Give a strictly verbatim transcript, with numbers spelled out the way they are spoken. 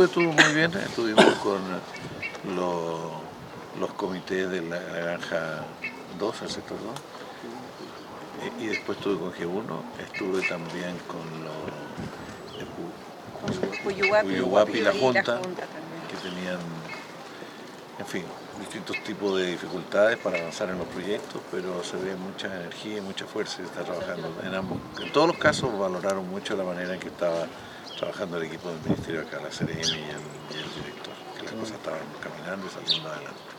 estuve, estuvo muy bien. Estuvimos con los, los comités de la granja dos, el sector dos. Y después estuve con G uno, estuve también con los Cuyuhuapi y la Junta, que tenían, en fin, distintos tipos de dificultades para avanzar en los proyectos, pero se ve mucha energía y mucha fuerza y se está trabajando en ambos. En todos los casos valoraron mucho la manera en que estaba trabajando el equipo del Ministerio acá, la C R M y el, y el director, que las cosas estaban caminando y saliendo adelante.